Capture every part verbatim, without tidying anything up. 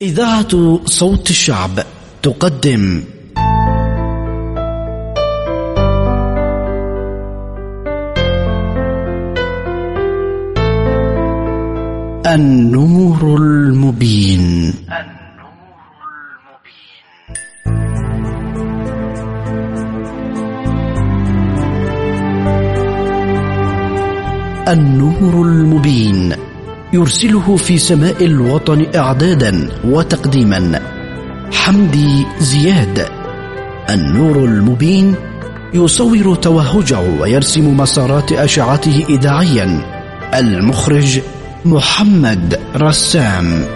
إذاعة صوت الشعب تقدم النور المبين. النور المبين يرسله في سماء الوطن إعدادا وتقديما حمدي زياد. النور المبين يصور توهجه ويرسم مسارات أشعته إذاعيا. المخرج محمد رسام.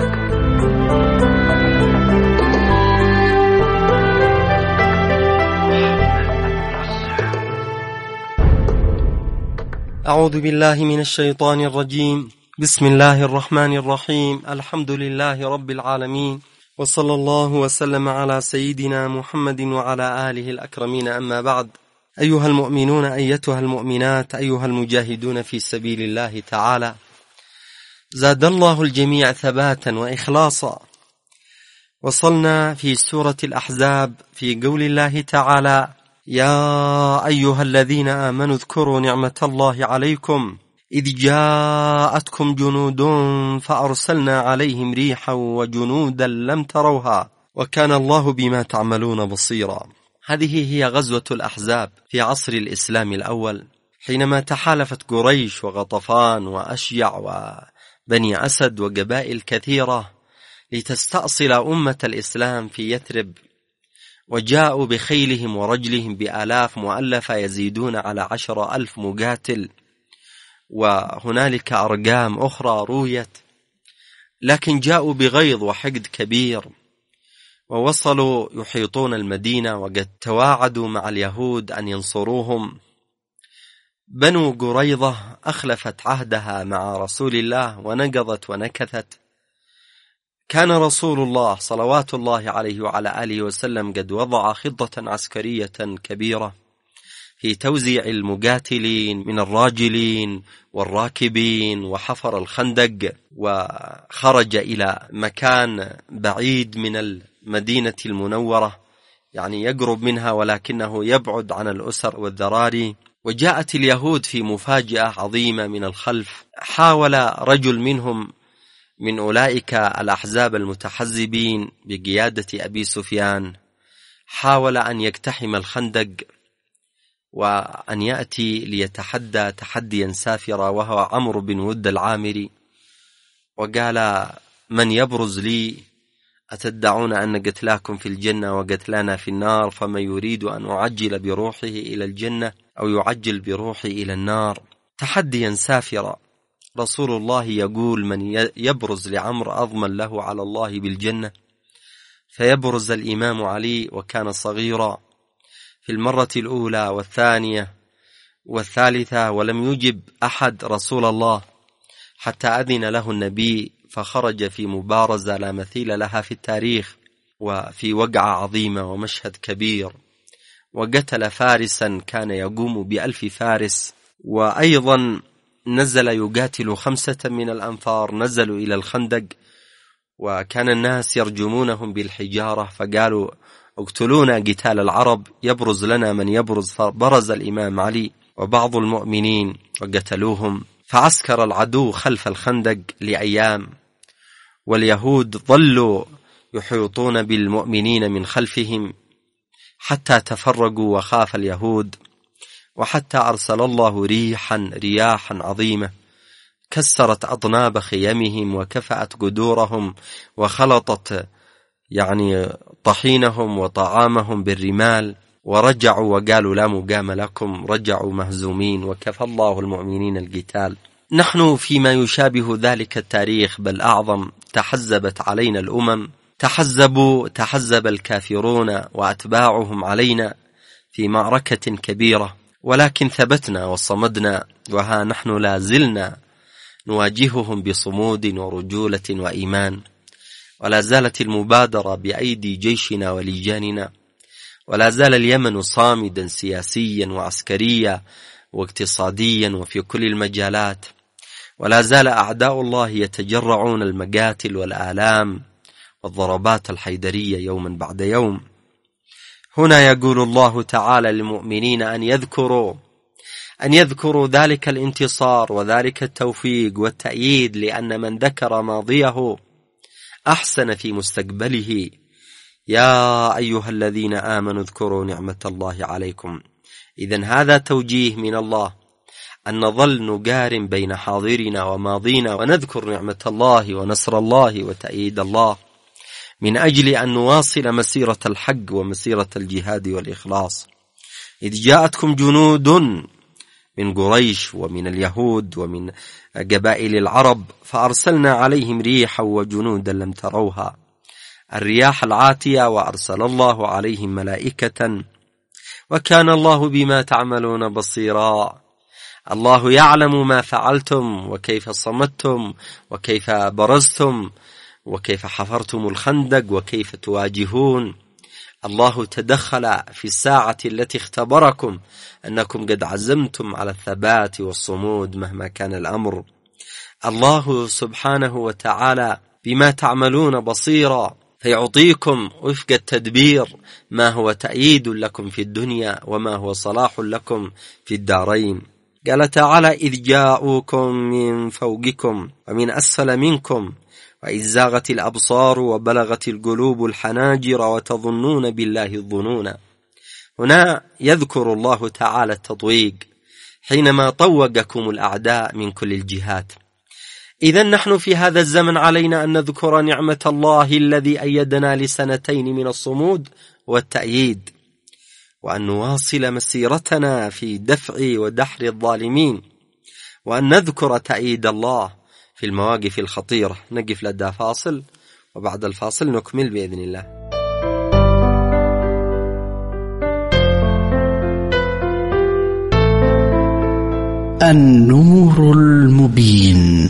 أعوذ بالله من الشيطان الرجيم. بسم الله الرحمن الرحيم. الحمد لله رب العالمين، وصلى الله وسلم على سيدنا محمد وعلى آله الأكرمين. أما بعد، أيها المؤمنون أيتها المؤمنات، أيها المجاهدون في سبيل الله تعالى، زاد الله الجميع ثباتا وإخلاصا. وصلنا في سورة الأحزاب في قول الله تعالى: يا أيها الذين آمنوا اذكروا نعمة الله عليكم إذ جاءتكم جنود فأرسلنا عليهم ريحا وجنودا لم تروها وكان الله بما تعملون بصيرا. هذه هي غزوة الأحزاب في عصر الإسلام الأول، حينما تحالفت قريش وغطفان وأشيع وبني أسد وقبائل كثيرة لتستأصل أمة الإسلام في يثرب، وجاءوا بخيلهم ورجلهم بآلاف مؤلفة يزيدون على عشر ألف مقاتل، وهنالك أرقام أخرى رويت، لكن جاءوا بغيظ وحقد كبير، ووصلوا يحيطون المدينة وقد تواعدوا مع اليهود أن ينصروهم. بنو قريظة أخلفت عهدها مع رسول الله ونقضت ونكثت. كان رسول الله صلوات الله عليه وعلى آله وسلم قد وضع خطة عسكرية كبيرة في توزيع المقاتلين من الراجلين والراكبين، وحفر الخندق وخرج إلى مكان بعيد من المدينة المنورة، يعني يقرب منها ولكنه يبعد عن الأسر والذراري. وجاءت اليهود في مفاجأة عظيمة من الخلف. حاول رجل منهم من أولئك الأحزاب المتحزبين بقيادة أبي سفيان، حاول أن يقتحم الخندق وأن يأتي ليتحدى تحديا سافرا، وهو عمرو بن ود العامري، وقال: من يبرز لي؟ أتدعون أن قتلاكم في الجنة وقتلانا في النار، فمن يريد أن أعجل بروحه إلى الجنة أو يعجل بروحي إلى النار. تحديا سافرا. رسول الله يقول: من يبرز لعمرو أضمن له على الله بالجنة. فيبرز الإمام علي وكان صغيرا في المرة الأولى والثانية والثالثة، ولم يجب أحد رسول الله حتى أذن له النبي، فخرج في مبارزة لا مثيل لها في التاريخ، وفي وقعة عظيمة ومشهد كبير، وقتل فارسا كان يقوم بألف فارس. وأيضا نزل يقاتل خمسة من الأنفار، نزلوا إلى الخندق وكان الناس يرجمونهم بالحجارة، فقالوا: اقتلونا قتال العرب، يبرز لنا من يبرز. فبرز الإمام علي وبعض المؤمنين وقتلوهم. فعسكر العدو خلف الخندق لأيام، واليهود ظلوا يحيطون بالمؤمنين من خلفهم حتى تفرقوا وخاف اليهود، وحتى أرسل الله ريحا رياحا عظيمة كسرت أطناب خيمهم وكفأت قدورهم وخلطت يعني طحينهم وطعامهم بالرمال، ورجعوا وقالوا: لا مقام لكم. رجعوا مهزومين، وكفى الله المؤمنين القتال. نحن فيما يشابه ذلك التاريخ بل أعظم. تحزبت علينا الأمم، تحزبوا تحزب الكافرون وأتباعهم علينا في معركة كبيرة، ولكن ثبتنا وصمدنا، وها نحن لا زلنا نواجههم بصمود ورجولة وإيمان. ولا زالت المبادرة بأيدي جيشنا ولجاننا، ولا زال اليمن صامدا سياسيا وعسكريا واقتصاديا وفي كل المجالات، ولا زال أعداء الله يتجرعون المقاتل والآلام والضربات الحيدرية يوما بعد يوم. هنا يقول الله تعالى للمؤمنين أن يذكروا أن يذكروا ذلك الانتصار وذلك التوفيق والتأييد، لأن من ذكر ماضيه أحسن في مستقبله. يا أيها الذين آمنوا اذكروا نعمة الله عليكم. إذن هذا توجيه من الله أن نظل نقارن بين حاضرنا وماضينا ونذكر نعمة الله ونصر الله وتأييد الله من أجل أن نواصل مسيرة الحق ومسيرة الجهاد والإخلاص. إذ جاءتكم جنود من قريش ومن اليهود ومن قبائل العرب فأرسلنا عليهم ريحا وجنودا لم تروها، الرياح العاتية، وأرسل الله عليهم ملائكة وكان الله بما تعملون بصيرا. الله يعلم ما فعلتم وكيف صمتم وكيف برزتم وكيف حفرتم الخندق وكيف تواجهون. الله تدخل في الساعة التي اختبركم أنكم قد عزمتم على الثبات والصمود مهما كان الأمر. الله سبحانه وتعالى بما تعملون بصيرا، فيعطيكم وفق التدبير ما هو تأييد لكم في الدنيا وما هو صلاح لكم في الدارين. قال تعالى: إذ جاءوكم من فوقكم ومن أسفل منكم وإذ زاغت الأبصار وبلغت القلوب الحناجر وتظنون بالله الظنون. هنا يذكر الله تعالى التطويق حينما طوقكم الأعداء من كل الجهات. إذن نحن في هذا الزمن علينا أن نذكر نعمة الله الذي أيدنا لسنتين من الصمود والتأييد، وأن نواصل مسيرتنا في دفع ودحر الظالمين، وأن نذكر تأييد الله في المواقف الخطيرة. نقف لدى فاصل وبعد الفاصل نكمل بإذن الله. النور المبين.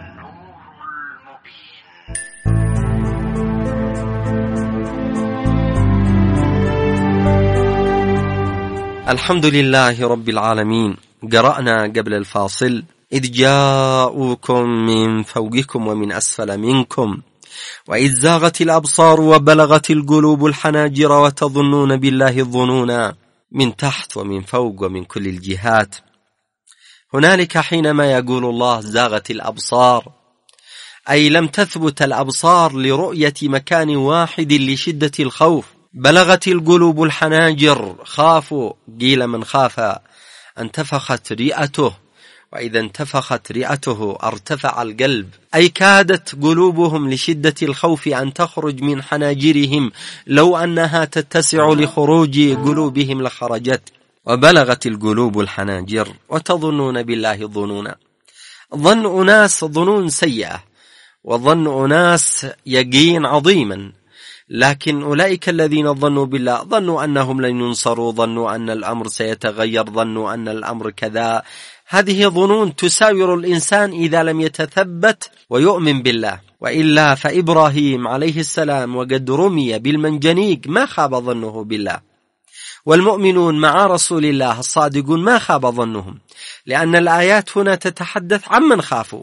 الحمد لله رب العالمين. قرأنا قبل الفاصل: إذ جاءوكم من فوقكم ومن أسفل منكم وإذ زاغت الأبصار وبلغت القلوب الحناجر وتظنون بالله الظنون، من تحت ومن فوق ومن كل الجهات. هنالك حينما يقول الله زاغت الأبصار، أي لم تثبت الأبصار لرؤية مكان واحد لشدة الخوف. بلغت القلوب الحناجر، خافوا، قيل من خاف انتفخت رئته، وإذا انتفخت رئته ارتفع القلب، أي كادت قلوبهم لشدة الخوف أن تخرج من حناجرهم، لو أنها تتسع لخروج قلوبهم لخرجت. وبلغت القلوب الحناجر وتظنون بالله الظنون. ظن أناس ظنون سيئة، وظن أناس يقين عظيما، لكن أولئك الذين ظنوا بالله ظنوا أنهم لن ينصروا، ظنوا أن الأمر سيتغير، ظنوا أن الأمر كذا. هذه ظنون تساور الإنسان إذا لم يتثبت ويؤمن بالله. وإلا فإبراهيم عليه السلام وقد رمي بالمنجنيق ما خاب ظنه بالله، والمؤمنون مع رسول الله الصادقون ما خاب ظنهم، لأن الآيات هنا تتحدث عمن خافوا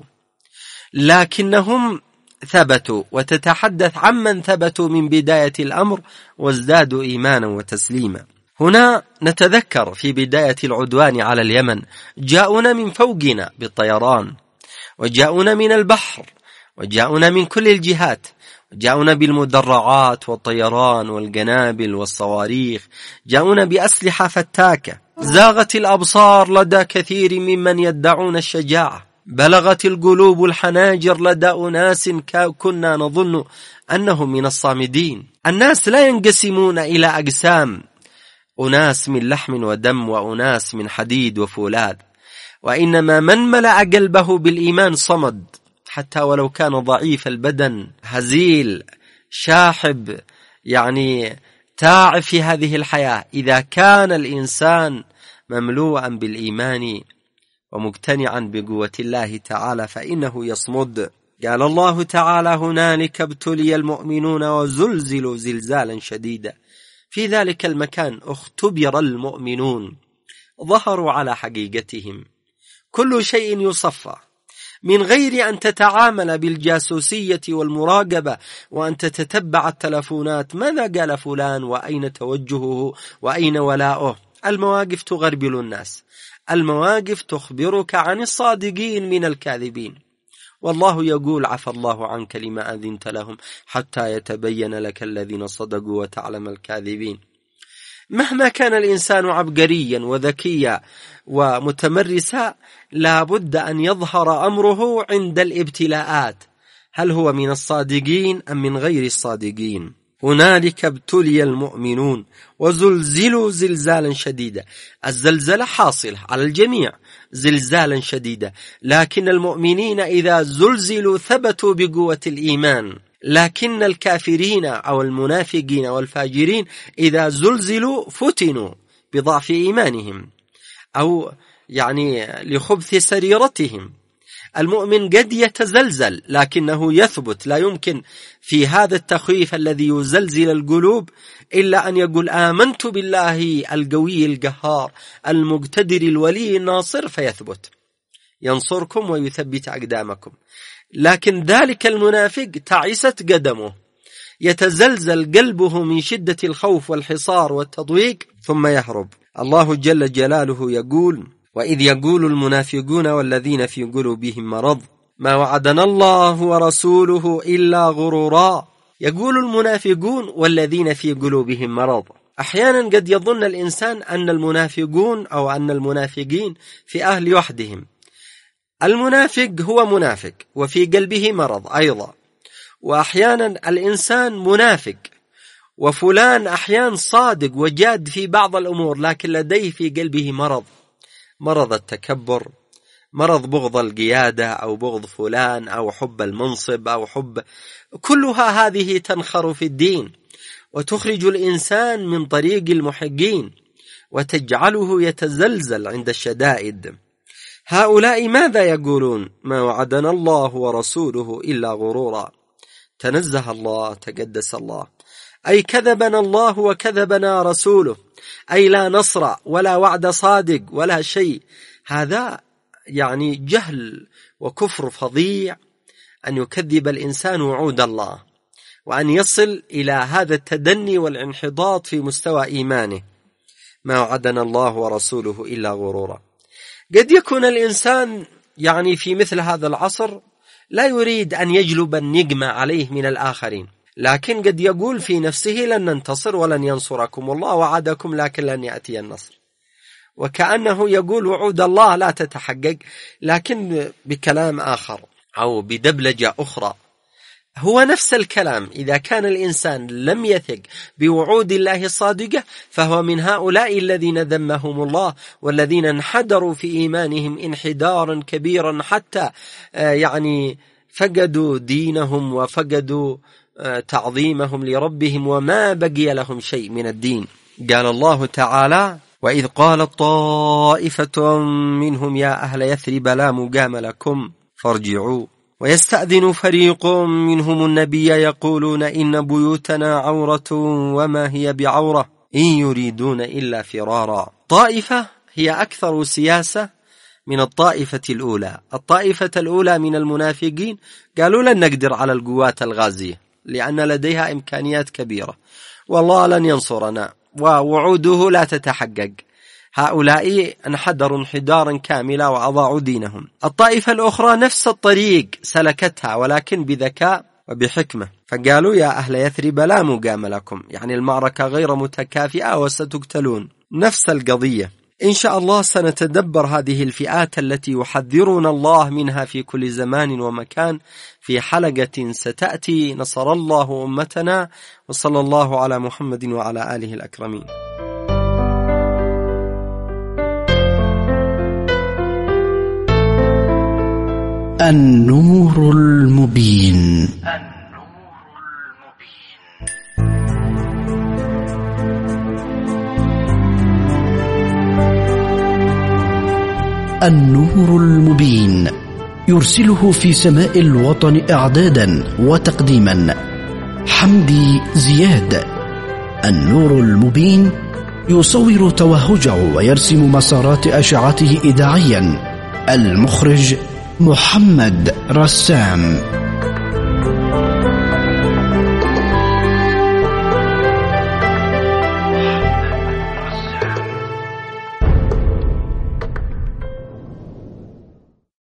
لكنهم ثبتوا، وتتحدث عمن ثبتوا من بداية الأمر وازدادوا إيمانا وتسليما. هنا نتذكر في بداية العدوان على اليمن جاءونا من فوقنا بالطيران، وجاءونا من البحر، وجاءونا من كل الجهات، جاءونا بالمدرعات والطيران والقنابل والصواريخ، جاءونا بأسلحة فتاكة. زاغت الأبصار لدى كثير ممن يدعون الشجاعة، بلغت القلوب الحناجر لدى أناس كنا نظن أنهم من الصامدين. الناس لا ينقسمون إلى أقسام، أناس من لحم ودم وأناس من حديد وفولاذ، وإنما من ملأ قلبه بالإيمان صمد، حتى ولو كان ضعيف البدن هزيل شاحب، يعني تاعب في هذه الحياة. إذا كان الإنسان مملوءا بالإيمان ومقتنعا بقوة الله تعالى فإنه يصمد. قال الله تعالى: هنالك ابتلي المؤمنون وزلزلوا زلزالا شديدا. في ذلك المكان اختبر المؤمنون، ظهروا على حقيقتهم، كل شيء يصفى، من غير أن تتعامل بالجاسوسية والمراقبة وأن تتتبع التلفونات، ماذا قال فلان وأين توجهه وأين ولاؤه. المواقف تغربل الناس، المواقف تخبرك عن الصادقين من الكاذبين. والله يقول عفى الله عنك لما أذنت لهم حتى يتبين لك الذين صدقوا وتعلم الكاذبين. مهما كان الإنسان عبقريا وذكيا ومتمرسا لابد أن يظهر أمره عند الابتلاءات، هل هو من الصادقين أم من غير الصادقين. هنالك ابتلي المؤمنون وزلزلوا زلزالا شديدا. الزلزلة حاصلة على الجميع، زلزالا شديدا، لكن المؤمنين إذا زلزلوا ثبتوا بقوة الإيمان، لكن الكافرين أو المنافقين والفاجرين إذا زلزلوا فتنوا بضعف إيمانهم أو يعني لخبث سريرتهم. المؤمن قد يتزلزل لكنه يثبت، لا يمكن في هذا التخويف الذي يزلزل القلوب إلا أن يقول آمنت بالله القوي القهار المقتدر الولي الناصر، فيثبت، ينصركم ويثبت أقدامكم. لكن ذلك المنافق تعست قدمه، يتزلزل قلبه من شدة الخوف والحصار والتضويق ثم يهرب. الله جل جلاله يقول: وإذ يقول المنافقون والذين في قلوبهم مرض ما وعدنا الله ورسوله إلا غرورا. يقول المنافقون والذين في قلوبهم مرض. أحيانا قد يظن الإنسان أن المنافقون أو أن المنافقين في أهل وحدهم. المنافق هو منافق وفي قلبه مرض أيضا، وأحيانا الإنسان منافق وفلان أحيانا صادق وجاد في بعض الأمور لكن لديه في قلبه مرض، مرض التكبر، مرض بغض القيادة أو بغض فلان أو حب المنصب أو حب، كلها هذه تنخر في الدين وتخرج الإنسان من طريق المحقين وتجعله يتزلزل عند الشدائد. هؤلاء ماذا يقولون؟ ما وعدنا الله ورسوله إلا غرورا. تنزه الله، تقدس الله، أي كذبنا الله وكذبنا رسوله، أي لا نصر ولا وعد صادق ولا شيء. هذا يعني جهل وكفر فظيع أن يكذب الإنسان وعود الله وأن يصل إلى هذا التدني والانحطاط في مستوى إيمانه. ما وعدنا الله ورسوله إلا غرورا. قد يكون الإنسان يعني في مثل هذا العصر لا يريد أن يجلب النقمة عليه من الآخرين، لكن قد يقول في نفسه لن ننتصر ولن ينصركم الله، وعدكم لكن لن يأتي النصر، وكأنه يقول وعود الله لا تتحقق لكن بكلام آخر أو بدبلجة أخرى. هو نفس الكلام. إذا كان الإنسان لم يثق بوعود الله الصادقة فهو من هؤلاء الذين ذمهم الله والذين انحدروا في إيمانهم انحدارا كبيرا حتى يعني فقدوا دينهم وفقدوا تعظيمهم لربهم وما بقي لهم شيء من الدين. قال الله تعالى: وإذ قالت طائفة منهم يا أهل يثرب لا مقام لكم فارجعوا ويستأذن فريق منهم النبي يقولون إن بيوتنا عورة وما هي بعورة إن يريدون إلا فرارا. طائفة هي أكثر سياسة من الطائفة الأولى. الطائفة الأولى من المنافقين قالوا لن نقدر على القوات الغازية لأن لديها إمكانيات كبيرة والله لن ينصرنا ووعوده لا تتحقق. هؤلاء انحدروا انحدارا كاملا وأضاعوا دينهم. الطائفة الأخرى نفس الطريق سلكتها ولكن بذكاء وبحكمة، فقالوا يا أهل يثرب لا مقام لكم، يعني المعركة غير متكافئة وستقتلون. نفس القضية. إن شاء الله سنتدبر هذه الفئات التي يحذرون الله منها في كل زمان ومكان في حلقة ستأتي. نصر الله أمتنا، وصلى الله على محمد وعلى آله الأكرمين. النور المبين. النور المبين يرسله في سماء الوطن إعدادا وتقديما حمدي زياد. النور المبين يصور توهجه ويرسم مسارات أشعته إذاعيا. المخرج محمد رسام.